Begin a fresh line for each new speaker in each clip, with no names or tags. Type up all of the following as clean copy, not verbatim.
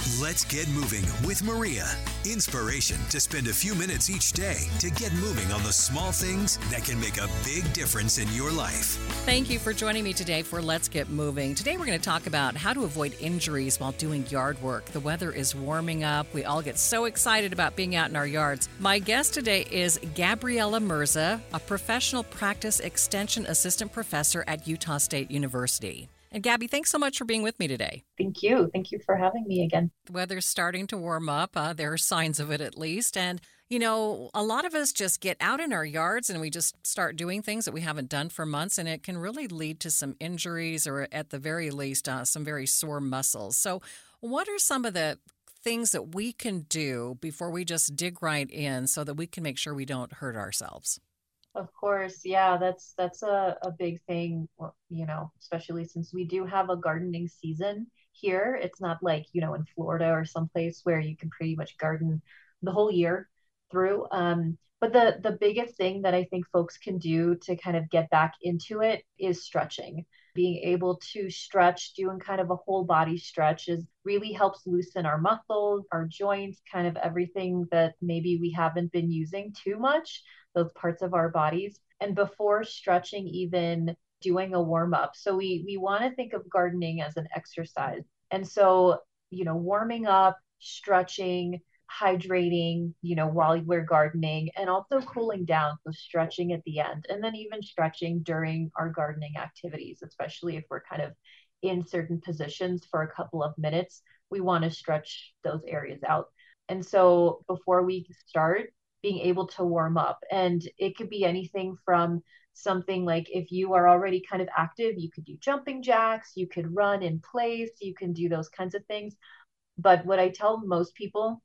Let's get moving with Maria. Inspiration to spend a few minutes each day to get moving on the small things that can make a big difference in your life.
Thank you for joining me today for Let's Get Moving. Today we're going to talk about how to avoid injuries while doing yard work. The weather is warming up. We all get so excited about being out in our yards. My guest today is Gabriela Mirza, a professional practice extension assistant professor at Utah State University. And Gabby, thanks so much for being with me today.
Thank you. Thank you for having me again.
The weather's starting to warm up. There are signs of it at least. And, you know, a lot of us just get out in our yards and we just start doing things that we haven't done for months. And it can really lead to some injuries or at the very least, some very sore muscles. So what are some of the things that we can do before we just dig right in so that we can make sure we don't hurt ourselves?
Of course. Yeah, that's a big thing, especially since we do have a gardening season here. It's not like, in Florida or someplace where you can pretty much garden the whole year through. But the biggest thing that I think folks can do to kind of get back into it is stretching. Being able to stretch, doing kind of a whole body stretch really helps loosen our muscles, our joints, kind of everything that maybe we haven't been using too much, those parts of our bodies. And before stretching, even doing a warm up. So we want to think of gardening as an exercise. And so, warming up, stretching, hydrating, while we're gardening, and also cooling down. So stretching at the end, and then even stretching during our gardening activities, especially if we're kind of in certain positions for a couple of minutes, we want to stretch those areas out. And so before we start, being able to warm up, and it could be anything from something like if you are already kind of active, you could do jumping jacks, you could run in place, you can do those kinds of things. But what I tell most people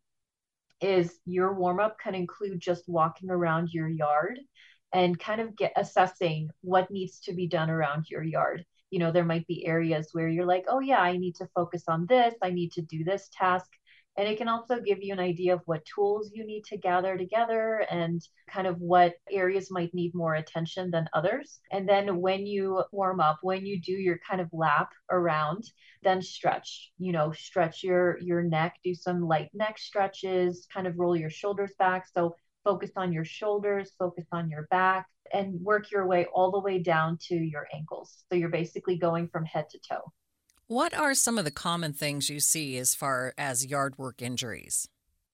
is your warm-up can include just walking around your yard and kind of assessing what needs to be done around your yard. There might be areas where you're like, oh yeah, I need to focus on this, I need to do this task. And it can also give you an idea of what tools you need to gather together and kind of what areas might need more attention than others. And then when you warm up, when you do your kind of lap around, then stretch, stretch your neck, do some light neck stretches, kind of roll your shoulders back. So focus on your shoulders, focus on your back, and work your way all the way down to your ankles. So you're basically going from head to toe.
What are some of the common things you see as far as yard work injuries?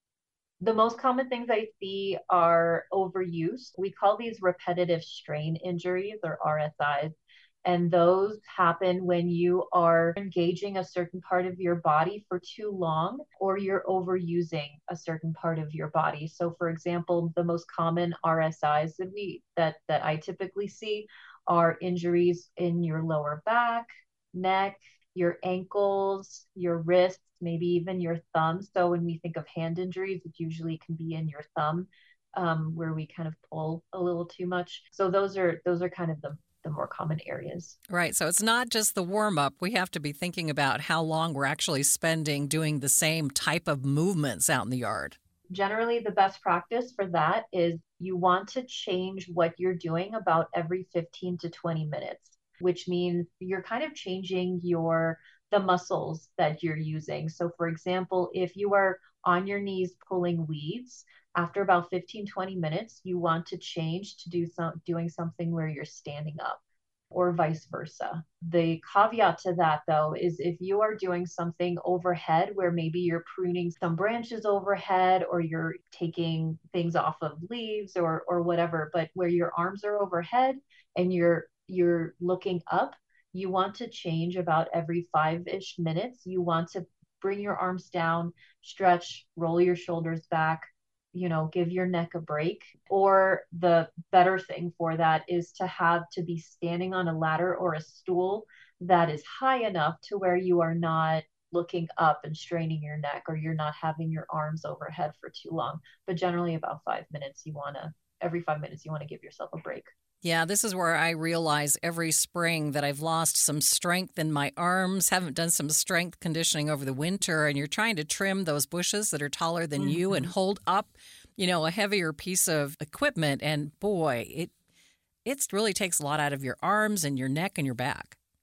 The most common things I see are overuse. We call these repetitive strain injuries, or RSIs. And those happen when you are engaging a certain part of your body for too long, or you're overusing a certain part of your body. So for example, the most common RSIs that I typically see are injuries in your lower back, neck, your ankles, your wrists, maybe even your thumb. So when we think of hand injuries, it usually can be in your thumb, where we kind of pull a little too much. So those are kind of the more common areas.
Right. So it's not just the warm up. We have to be thinking about how long we're actually spending doing the same type of movements out in the yard.
Generally, the best practice for that is you want to change what you're doing about every 15 to 20 minutes. Which means you're kind of changing the muscles that you're using. So for example, if you are on your knees pulling weeds, after about 15, 20 minutes, you want to change to doing something where you're standing up, or vice versa. The caveat to that, though, is if you are doing something overhead where maybe you're pruning some branches overhead, or you're taking things off of leaves or whatever, but where your arms are overhead and you're looking up, you want to change about every 5-ish minutes. You want to bring your arms down, stretch, roll your shoulders back, give your neck a break. Or the better thing for that is to be standing on a ladder or a stool that is high enough to where you are not looking up and straining your neck, or you're not having your arms overhead for too long. But generally about 5 minutes, every 5 minutes, you want to give yourself a break.
Yeah, this is where I realize every spring that I've lost some strength in my arms, haven't done some strength conditioning over the winter, and you're trying to trim those bushes that are taller than you and hold up, a heavier piece of equipment. And boy, it really takes a lot out of your arms and your neck and your back.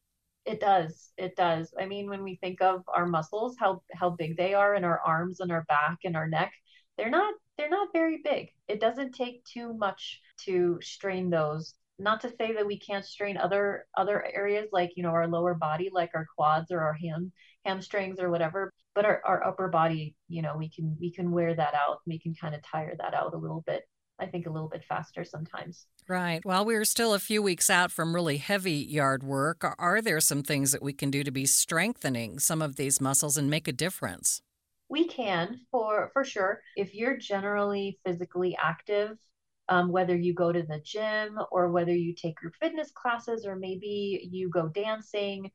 It does. It does. I mean, when we think of our muscles, how big they are in our arms and our back and our neck, they're not very big. It doesn't take too much to strain those. Not to say that we can't strain other areas like, our lower body, like our quads or our hamstrings or whatever, but our upper body, we can wear that out. We can kind of tire that out a little bit. I think a little bit faster sometimes.
Right. Well, we're still a few weeks out from really heavy yard work. Are there some things that we can do to be strengthening some of these muscles and make a difference?
We can, for sure. If you're generally physically active, whether you go to the gym or whether you take group fitness classes, or maybe you go dancing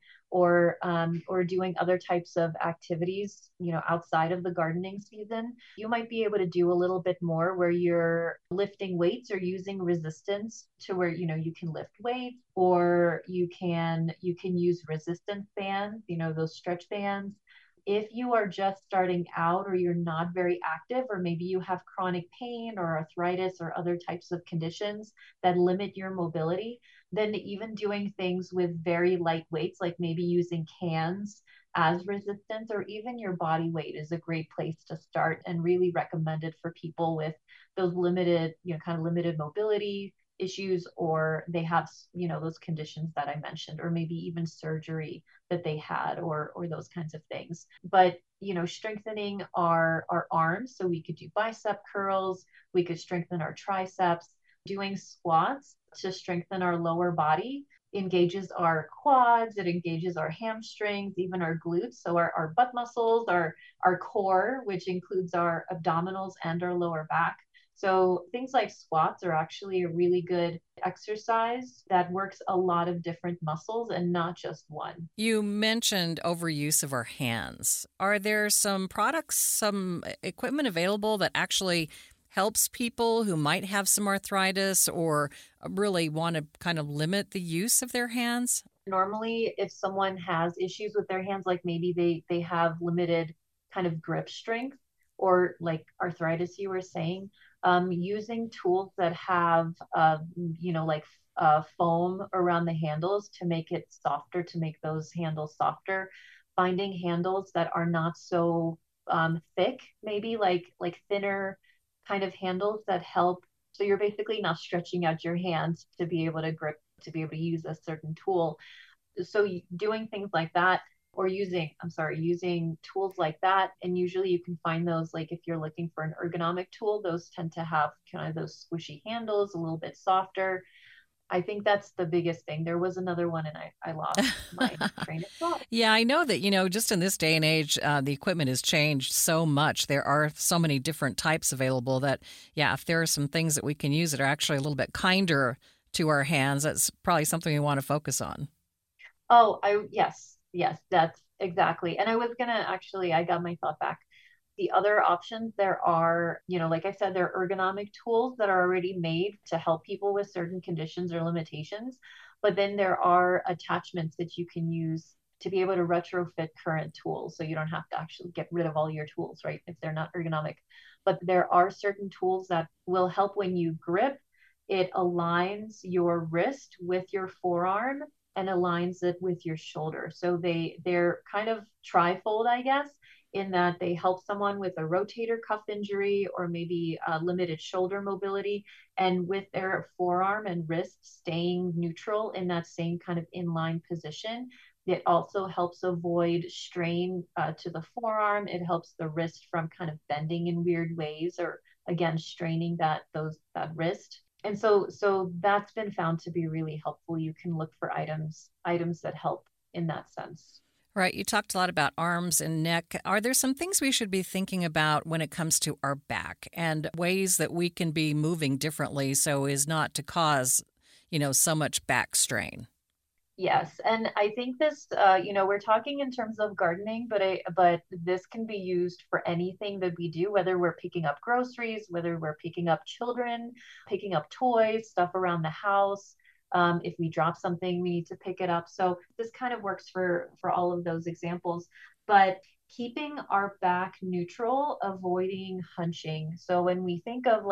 or doing other types of activities, outside of the gardening season, you might be able to do a little bit more where you're lifting weights or using resistance to where, you can lift weights, or you can use resistance bands, those stretch bands. If you are just starting out or you're not very active, or maybe you have chronic pain or arthritis or other types of conditions that limit your mobility, then even doing things with very light weights, like maybe using cans as resistance, or even your body weight, is a great place to start, and really recommended for people with those limited, kind of limited mobility issues, or they have, those conditions that I mentioned, or maybe even surgery that they had, or those kinds of things. But strengthening our arms, so we could do bicep curls, we could strengthen our triceps. Doing squats to strengthen our lower body engages our quads, it engages our hamstrings, even our glutes, so our butt muscles, our core, which includes our abdominals and our lower back. So things like squats are actually a really good exercise that works a lot of different muscles and not just one.
You mentioned overuse of our hands. Are there some products, some equipment available that actually helps people who might have some arthritis or really want to kind of limit the use of their hands?
Normally, if someone has issues with their hands, like maybe they have limited kind of grip strength, or like arthritis, you were saying, using tools that have, like foam around the handles to make it softer, to make those handles softer, finding handles that are not so thick, maybe like thinner kind of handles that help. So you're basically not stretching out your hands to be able to grip, to be able to use a certain tool. So doing things like that, or using tools like that. And usually you can find those, like if you're looking for an ergonomic tool, those tend to have kind of those squishy handles, a little bit softer. I think that's the biggest thing. There was another one and I lost my train of thought.
Yeah, I know that, just in this day and age, the equipment has changed so much. There are so many different types available that, yeah, if there are some things that we can use that are actually a little bit kinder to our hands, that's probably something we want to focus on.
Oh, yes, that's exactly. And I was gonna actually, I got my thought back. The other options, there are, like I said, there are ergonomic tools that are already made to help people with certain conditions or limitations. But then there are attachments that you can use to be able to retrofit current tools. So you don't have to actually get rid of all your tools, right? If they're not ergonomic. But there are certain tools that will help when you grip. It aligns your wrist with your forearm and aligns it with your shoulder. So they're kind of trifold, I guess, in that they help someone with a rotator cuff injury or maybe limited shoulder mobility, and with their forearm and wrist staying neutral in that same kind of inline position. It also helps avoid strain to the forearm. It helps the wrist from kind of bending in weird ways, or again straining that wrist. And so that's been found to be really helpful. You can look for items that help in that sense.
Right. You talked a lot about arms and neck. Are there some things we should be thinking about when it comes to our back, and ways that we can be moving differently so as not to cause, so much back strain?
Yes, and I think this, we're talking in terms of gardening, but this can be used for anything that we do, whether we're picking up groceries, whether we're picking up children, picking up toys, stuff around the house. If we drop something, we need to pick it up. So this kind of works for all of those examples. But keeping our back neutral, avoiding hunching. So when we think of like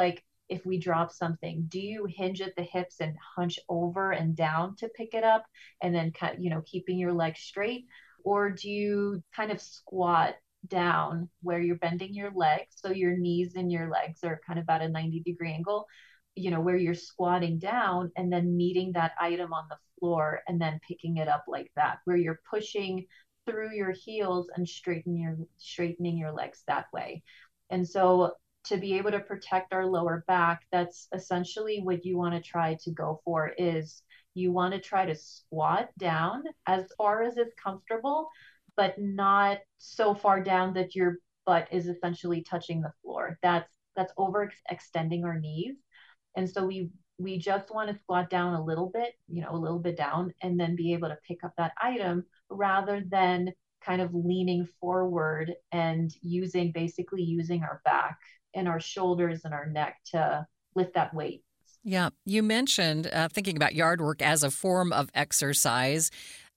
if we drop something? Do you hinge at the hips and hunch over and down to pick it up and then keeping your legs straight? Or do you kind of squat down where you're bending your legs so your knees and your legs are kind of at a 90-degree angle, where you're squatting down and then meeting that item on the floor and then picking it up like that, where you're pushing through your heels and straightening your legs that way. And so to be able to protect our lower back, that's essentially what you want to try to go for. Is you want to try to squat down as far as it's comfortable, but not so far down that your butt is essentially touching the floor. That's overextending our knees. And so we just want to squat down a little bit, a little bit down, and then be able to pick up that item rather than kind of leaning forward and basically using our back and our shoulders and our neck to lift that weight.
Yeah. You mentioned thinking about yard work as a form of exercise.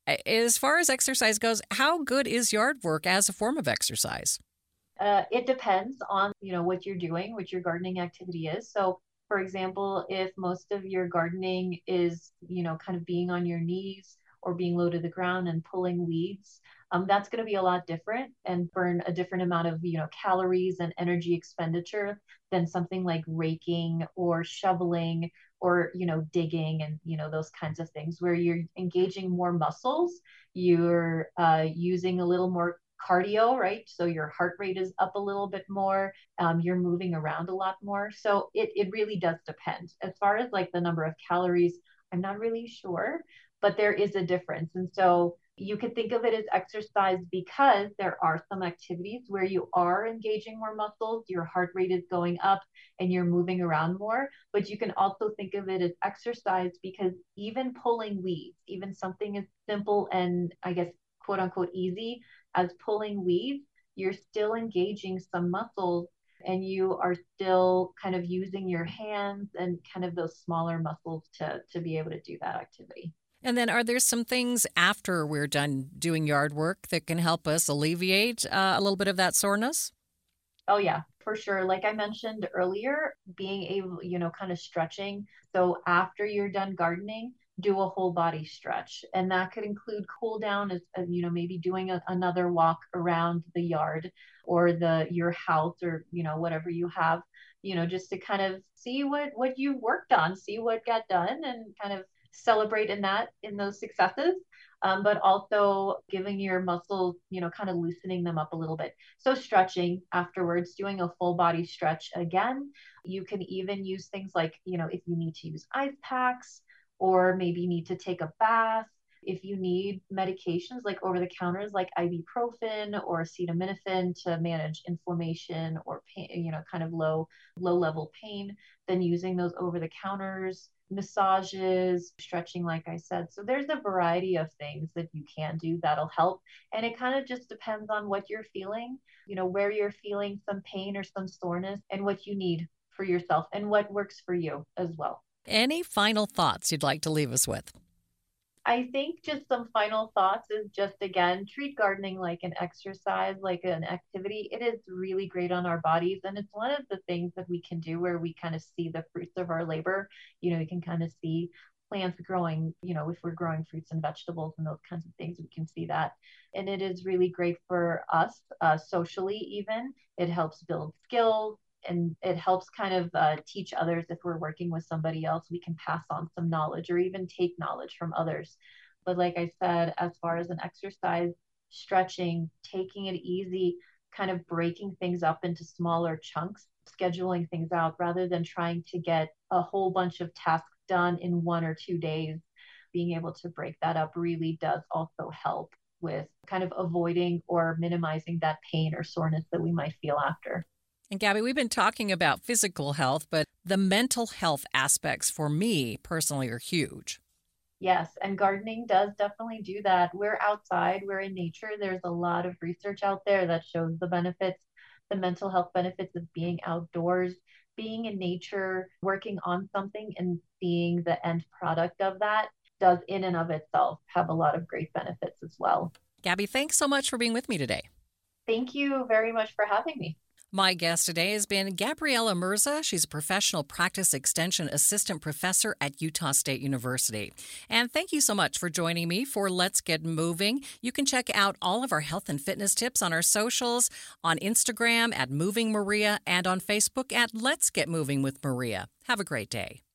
As far as exercise goes, how good is yard work as a form of exercise?
It depends on, what you're doing, what your gardening activity is. So, for example, if most of your gardening is, kind of being on your knees or being low to the ground and pulling weeds, that's going to be a lot different and burn a different amount of, calories and energy expenditure than something like raking or shoveling or, digging and, those kinds of things where you're engaging more muscles. You're using a little more cardio, right? So your heart rate is up a little bit more. You're moving around a lot more. So it really does depend. As far as like the number of calories, I'm not really sure, but there is a difference. And so you could think of it as exercise because there are some activities where you are engaging more muscles, your heart rate is going up and you're moving around more. But you can also think of it as exercise because even pulling weeds, even something as simple and I guess quote unquote easy as pulling weeds, you're still engaging some muscles and you are still kind of using your hands and kind of those smaller muscles to be able to do that activity.
And then are there some things after we're done doing yard work that can help us alleviate a little bit of that soreness?
Oh, yeah, for sure. Like I mentioned earlier, being able, kind of stretching. So after you're done gardening, do a whole body stretch. And that could include cool down as maybe doing another walk around the yard or your house or, whatever you have, just to kind of see what you worked on, see what got done and kind of celebrate in those successes, but also giving your muscles, kind of loosening them up a little bit. So stretching afterwards, doing a full body stretch again. You can even use things like, if you need to use ice packs or maybe need to take a bath. If you need medications like over the counters like ibuprofen or acetaminophen to manage inflammation or pain, kind of low level pain, then using those over the counters, massages, stretching, like I said. So there's a variety of things that you can do that'll help. And it kind of just depends on what you're feeling, where you're feeling some pain or some soreness and what you need for yourself and what works for you as well.
Any final thoughts you'd like to leave us with?
I think just some final thoughts is just, again, treat gardening like an exercise, like an activity. It is really great on our bodies. And it's one of the things that we can do where we kind of see the fruits of our labor. You can kind of see plants growing, if we're growing fruits and vegetables and those kinds of things, we can see that. And it is really great for us socially, even. It helps build skills. And it helps kind of teach others. If we're working with somebody else, we can pass on some knowledge or even take knowledge from others. But like I said, as far as an exercise, stretching, taking it easy, kind of breaking things up into smaller chunks, scheduling things out rather than trying to get a whole bunch of tasks done in 1 or 2 days, being able to break that up really does also help with kind of avoiding or minimizing that pain or soreness that we might feel after.
And Gabby, we've been talking about physical health, but the mental health aspects for me personally are huge.
Yes, and gardening does definitely do that. We're outside, we're in nature. There's a lot of research out there that shows the benefits, the mental health benefits of being outdoors, being in nature, working on something and seeing the end product of that does in and of itself have a lot of great benefits as well.
Gabby, thanks so much for being with me today.
Thank you very much for having me.
My guest today has been Gabriela Mirza. She's a professional practice extension assistant professor at Utah State University. And thank you so much for joining me for Let's Get Moving. You can check out all of our health and fitness tips on our socials, on Instagram at Moving Maria, and on Facebook at Let's Get Moving with Maria. Have a great day.